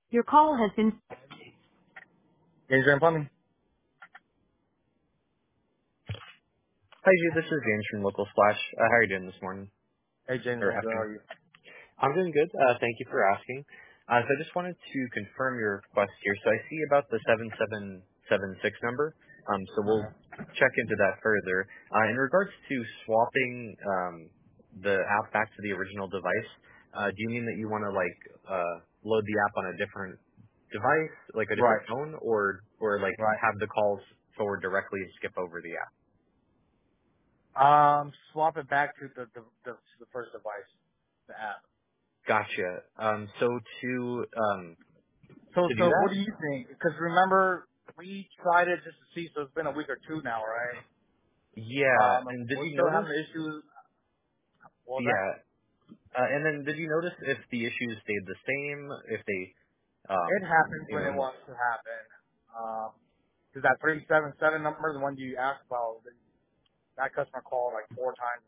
Your call has been... Adrian Plumbing. Hi, G. This is James from Local Splash. How are you doing this morning Hey, James, or I'm good. How afternoon? are you? I'm doing good. Thank you for asking. So I just wanted to confirm your request here. So I see about the 7776 number. So we'll check into that further. In regards to swapping the app back to the original device, do you mean that you want to load the app on a different device, like a different Right, phone, or like right. have the calls forward directly and skip over the app? Swap it back to the first device, the app. Gotcha. So So, to do so what that? do you think? Because remember, we tried it just to see, so it's been a week or two now, right? Yeah. And did We're you still notice? having issues. What was that? Yeah. And then did you notice if the issues stayed the same? If they, It happens you when it know, wants to happen. Because that 377 number, the one you asked about, that customer called like 4 times.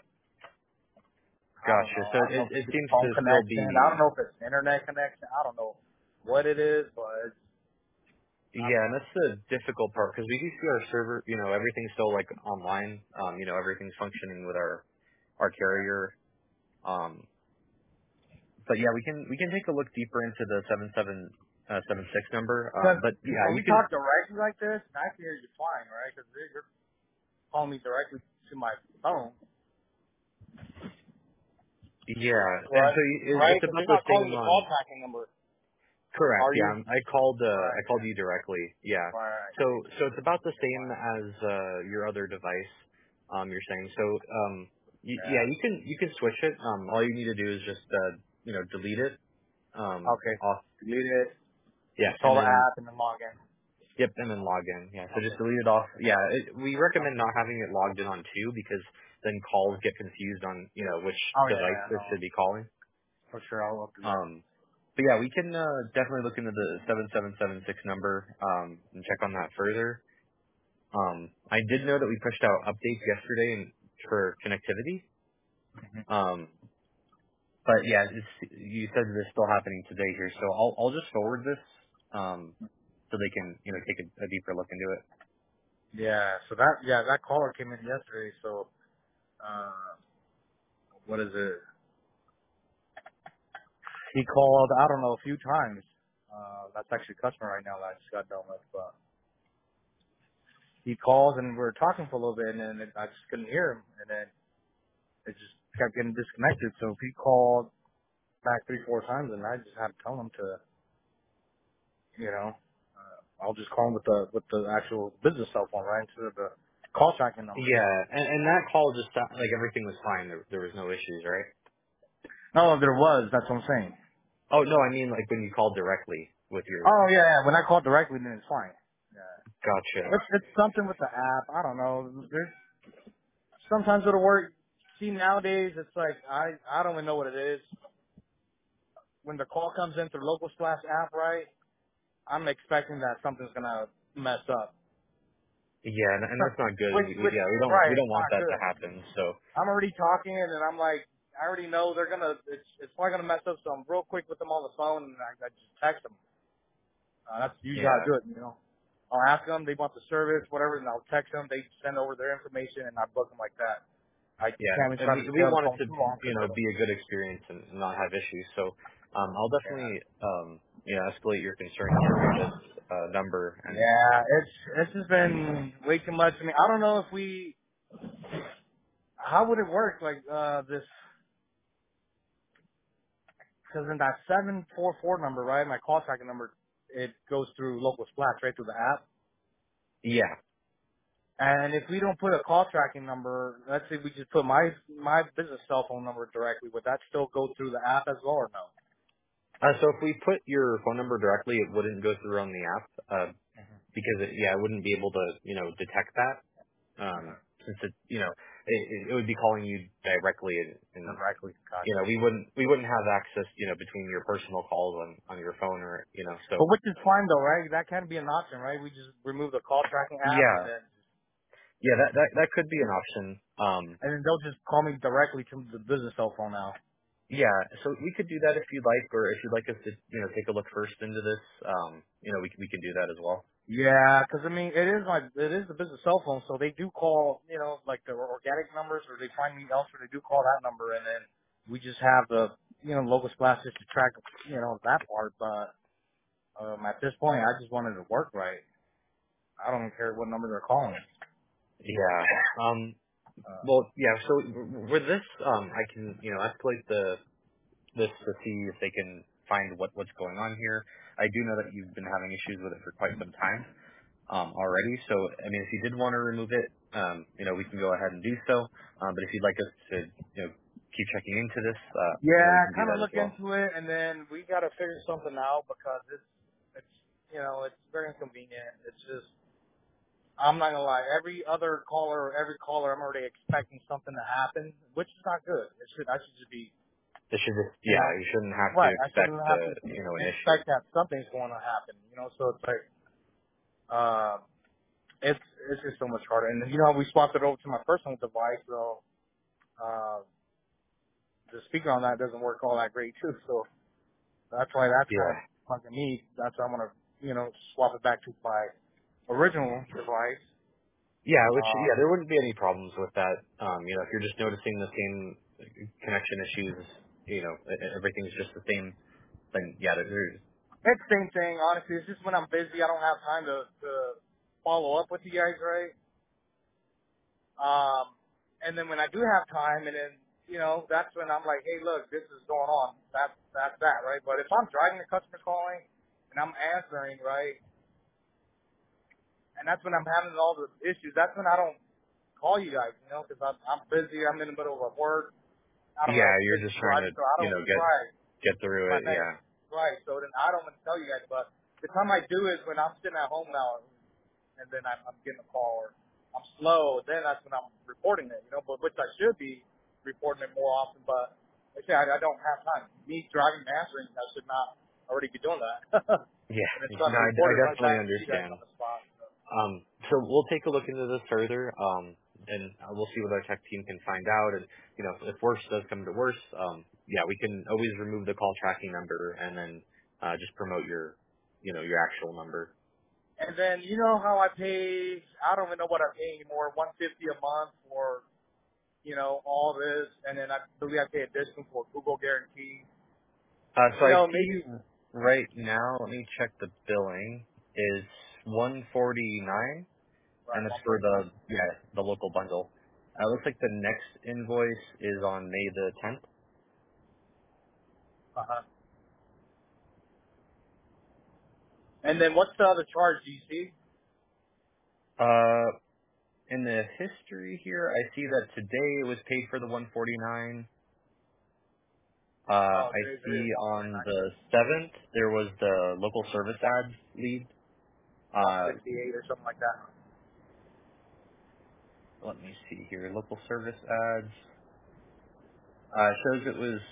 I don't gotcha. know. So I don't know it if it it's seems phone to still connection. I don't be. know if it's internet connection. I don't know what it is, but it's, I Yeah, don't and know. that's the difficult part because we do see our server, everything's still like online. Everything's functioning with our carrier. Um, but yeah, we can take a look deeper into the 7776 number. Because But yeah, when you we can. talk directly like this, I can hear you fine, right? Because you're calling me directly to my phone. Yeah, and Right. so Right? it's Because about you're the not calling same the on. call tracking number, Correct. are Yeah, you? I Right. called you directly. Yeah. Right. So it's about the Okay, same fine. as your other device. You're saying so. Yeah, Yeah. you can switch it. All you need to do is just delete it. Okay. Off. Delete it. Yeah, and Install the then app and then log in. yep, and then log in. Yeah. So just Okay. delete it off. Okay. Yeah. We recommend Okay. not having it logged in on two because then calls get confused on which Oh yeah, device yeah, they no. should be calling. For sure, I'll do that. Um, but yeah, we can definitely look into the 7776 number and check on that further. I did know that we pushed out updates yesterday for connectivity. Um, but yeah, you said this is still happening today here, so I'll just forward this so they can take a deeper look into it. Yeah. So that caller came in yesterday. So what is it? He called, I don't know, a few times. That's actually a customer right now that I just got done with. But he calls and we were talking for a little bit, and then I just couldn't hear him, and then it just kept getting disconnected. So he called back 3, 4 times, and I just had to tell him to, you know, I'll just call him with the actual business cell phone, right, instead of the call tracking number. Yeah, and that call just like everything was fine. There was no issues, right? No, there was. That's what I'm saying. Oh no, I mean like when you called directly with your. Oh yeah, yeah. When I called directly, then it's fine. Yeah. Gotcha. It's something with the app. I don't know. There's sometimes it'll work. See, nowadays it's like I don't even know what it is. When the call comes in through Local Splash app, right? I'm expecting that something's gonna mess up. Yeah, and that's not good. which Yeah, we right, don't it's want not that to good. happen. So I'm already talking, and then I'm like, I already know they're gonna. It's probably gonna mess up. So I'm real quick with them on the phone, and I just text them. That's usually how I yeah, do it. You know, I'll ask them they want the service, whatever, and I'll text them. They send over their information, and I book them like that. I yeah, can't even and try to stay we on the want phone it to too long because be it'll. a good experience and not have issues. So I'll Yeah. definitely escalate your concern here with this number and Yeah, it's just been way too much. I mean, I don't know if we. How would it work? Like this, because in that 744 number, right? My call tracking number, it goes through Local Splash, right through the app. yeah. And if we don't put a call tracking number, let's say we just put my business cell phone number directly, would that still go through the app as well or no? So if we put your phone number directly, it wouldn't go through on the app because it wouldn't be able to detect that. Since it would be calling you directly and Directly, gotcha. we wouldn't have access between your personal calls on your phone or so But which is fine though, right? That can be an option, right? We just remove the call tracking app yeah, that could be an option. and then they'll just call me directly to the business cell phone now. Yeah, so we could do that if you'd like, or if you'd like us to, take a look first into this, we can do that as well. Yeah, 'cause I mean, it is the business cell phone, so they do call, like the organic numbers, or they find me elsewhere. They do call that number, and then we just have the, local splashes to track, that part. But at this point, I just wanted to work right. I don't even care what number they're calling. Yeah. Well, yeah. So with this, I can, escalate this to see if they can find what's going on here. I do know that you've been having issues with it for quite some time already. So I mean, if you did want to remove it, we can go ahead and do so. But if you'd like us to, keep checking into this, we Yeah, can do kind of that as look well. into it, and then we got to figure something out because it's, it's very inconvenient. It's just, I'm not gonna lie. Every caller, I'm already expecting something to happen, which is not good. I should just be, It should just, you yeah, know, you shouldn't have to right. I expect, shouldn't have to an issue. expect that something's going to happen. So it's like, uh, it's just so much harder. And we swapped it over to my personal device, so the speaker on that doesn't work all that great too. So that's why that's kind Yeah. of fucking me. That's why I want to, swap it back to my original device. Yeah, Uh, there wouldn't be any problems with that. If you're just noticing the same connection issues, everything's just the same, then yeah, there's, it's the same thing, honestly. It's just when I'm busy, I don't have time to follow up with you guys, right? And then when I do have time, and then that's when I'm like, hey, look, this is going on. That's that, right? But if I'm driving, the customer's calling, and I'm answering, right, and that's when I'm having all the issues. That's when I don't call you guys, because I'm busy. I'm in the middle of work. I don't yeah, know, you're busy just trying to, driving, so I don't right. get through My it. next Yeah. right. So then I don't want to tell you guys, but the time I do is when I'm sitting at home now, and then I'm getting a call, or I'm slow. Then that's when I'm reporting it, but which I should be reporting it more often. But like I say, I don't have time. Me driving and answering, I should not already be doing that. Yeah. And then trying No, to I report it right definitely back to you guys understand. on the spot. So. So we'll take a look into this further, and we'll see what our tech team can find out. And if worse does come to worse, yeah, we can always remove the call tracking number and then just promote your actual number. And then you know how I pay? I don't even know what I pay anymore. $150 a month for all this, and then I believe I pay additional for Google guarantee. So I Maybe see right now. Let me check the billing. Is 149, right and it's for 149. the local bundle. It looks like the next invoice is on May the 10th. Uh-huh. And then what's the other charge? Do you see? In the history here, I see that today it was paid for the 149. Oh, I there see is 149. on the 7th there was the local service One ads lead. Uh, 168 or something like that. let me see here. Local service ads. Shows it was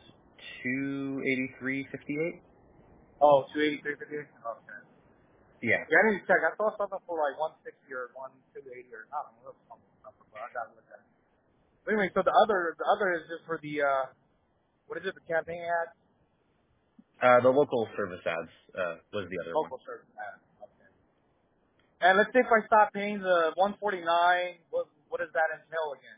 283.58. Oh, 283.50. Okay. Yeah. Yeah, I didn't check. I saw something for like 160 or 1280 or I don't know. It was something, but I gotta look at it. But anyway, so the other is just for the what is it? The campaign ad, The local service ads was the other one. local service ad. Okay. And let's say if I stop paying the 149, what does that entail again?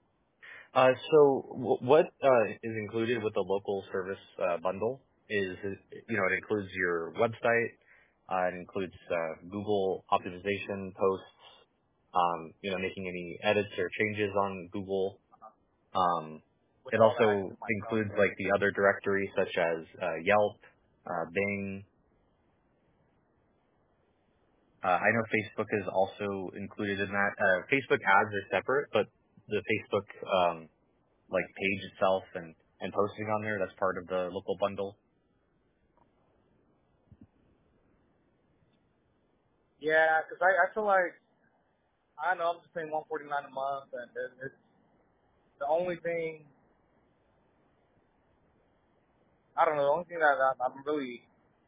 What is included with the local service bundle is, it includes your website, it includes Google optimization posts, making any edits or changes on Google. With It all the also access myself. includes like the other directories such as Yelp, Bing. I know Facebook is also included in that. Facebook ads are separate, but the Facebook like page itself and posting on there. That's part of the local bundle. Yeah, because I feel like I don't know. I'm just paying 149 a month, and it's the only thing. I don't know. The only thing that I'm really,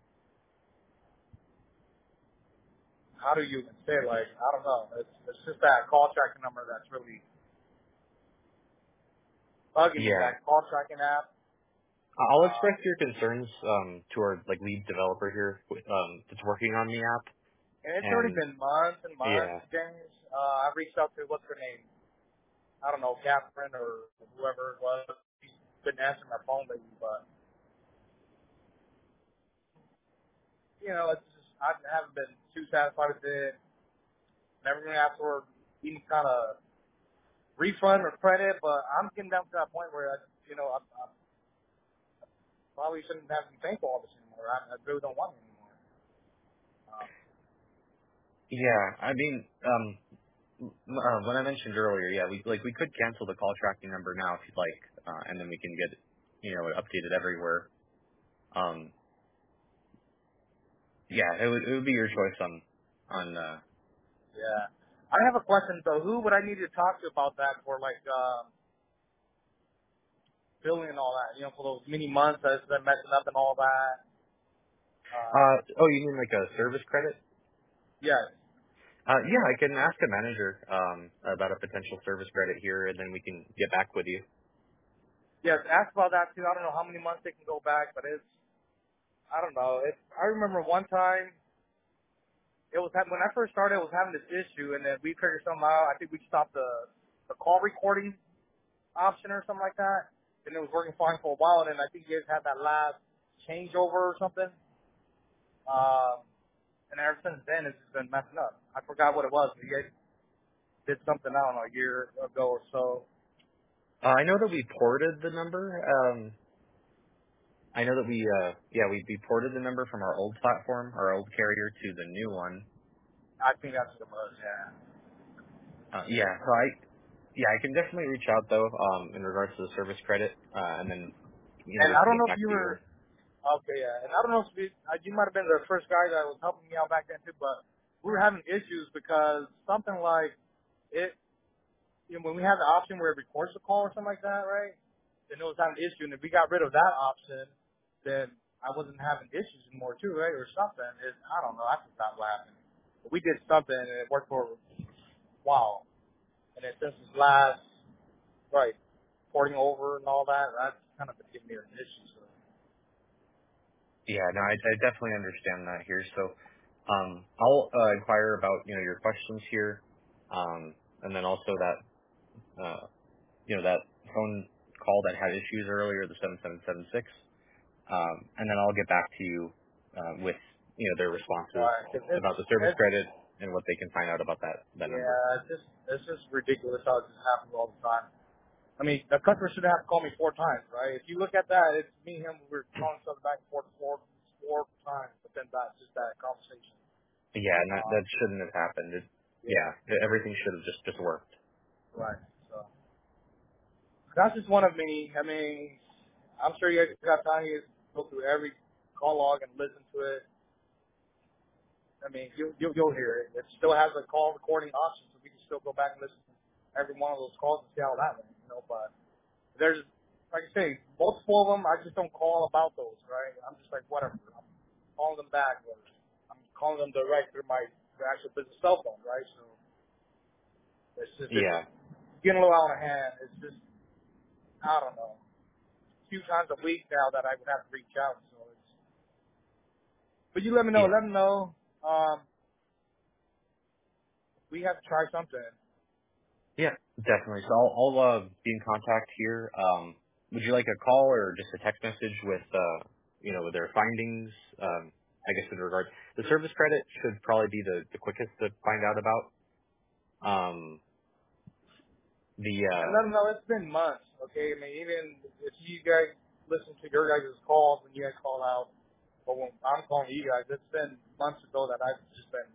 how do you even say it? Like, I don't know. It's just that call tracking number that's really bugging me. Yeah. That call tracking app. I'll express your concerns to our like lead developer here that's working on the app. And it's already And been months and months, yeah, James. I've reached out to, what's her name? I don't know, Catherine or whoever it was. She's been answering my phone lately, but, you know, it's just, I haven't been too satisfied with it. Never going to ask for any kind of refund or credit, but I'm getting down to that point where, I probably shouldn't have to be paying for all this anymore. I really don't want it anymore. Um, yeah. I mean, when I mentioned earlier, yeah, we could cancel the call tracking number now if you'd like, and then we can get it updated everywhere. Um, yeah, it would be your choice on yeah. I have a question, though. Who would I need to talk to about that for, like, billing and all that? You know, for those many months that's been messing up and all that. oh, you mean like a service credit? Yes. Yeah, I can ask a manager about a potential service credit here, and then we can get back with you. Yes, ask about that, too. I don't know how many months they can go back, but I don't know. I remember one time, when I first started, it was having this issue, and then we figured something out. I think we stopped the call recording option or something like that, and it was working fine for a while, and then I think you guys had that last changeover or something. And ever since then, it's just been messing up. I forgot what it was. You guys did something, I don't know, a year ago or so. I know that we ported the number. I know that we ported the number from our old platform, our old carrier, to the new one. I think that's what it was, yeah. Yeah, so I can definitely reach out though, in regards to the service credit, and then And we I can don't get know if back you to you. were, okay, yeah. And I don't know if you might have been the first guy that was helping me out back then too, but we were having issues because something like it, when we had the option where it records the call or something like that, right? Then it was having an issue, and if we got rid of that option, then I wasn't having issues anymore too, right? Or something. I don't know. I forgot what happened. But we did something, and it worked for a while. And then since this last, right, porting over and all that, that's kind of been giving me an issue. So, Yeah, no, I definitely understand that here. So, I'll inquire about your questions here, and then also that that phone call that had issues earlier, the 7776, and then I'll get back to you with their responses right, 'cause about the service it's, credit and what they can find out about that number. yeah, it's just ridiculous how it just happens all the time. I mean, the customer should have to call me 4 times, right? If you look at that, it's me and him. We're calling each other back and forth four times, but then that's just that conversation. Yeah, and that Um, that shouldn't have happened. yeah, Yeah, everything should have just worked. right. So that's just one of many. I mean, I'm sure you guys got time to go through every call log and listen to it. I mean, you'll hear it. It still has a call recording option, so we can still go back and listen to every one of those calls and see how that went. But there's, like I say, multiple of them. I just don't call about those, right? I'm just like, whatever. I'm calling them back, or I'm calling them direct through my their actual business cell phone, right? So it's Yeah, getting a little out of hand. It's just, I don't know, a few times a week now that I would have to reach out. So but you let me know. yeah, Let me know. We have to try something. yeah, definitely. So I'll be in contact here. Would you like a call or just a text message with with their findings? I guess in regard the service credit should probably be the quickest to find out about. The And let them know it's been months, okay? I mean, even if you guys listen to your guys' calls when you guys call out, but when I'm calling you guys, it's been months ago that I've just been,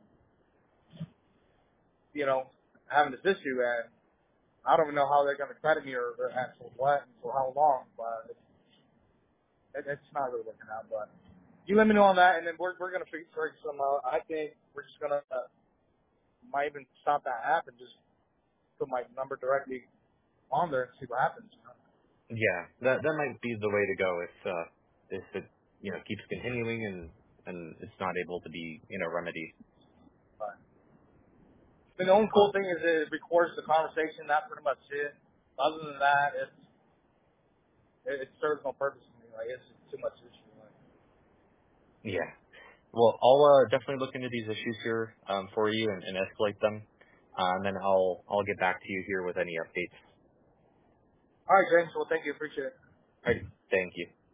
having this issue, and I don't even know how they're going to credit me or actual what and for how long, but it's not really working out. But you let me know on that, and then we're going to figure some out. I think we're just going to might even stop that app and just put my number directly on there and see what happens. yeah, that might be the way to go if it keeps continuing and it's not able to be remedied. But the only cool thing is it records the conversation. That's pretty much it. Other than that, it serves no purpose. Like it's too much issue. Like, Yeah. Well, I'll definitely look into these issues here for you and escalate them, and then I'll get back to you here with any updates. all right, James. Well, thank you. Appreciate it. All right. Thank you.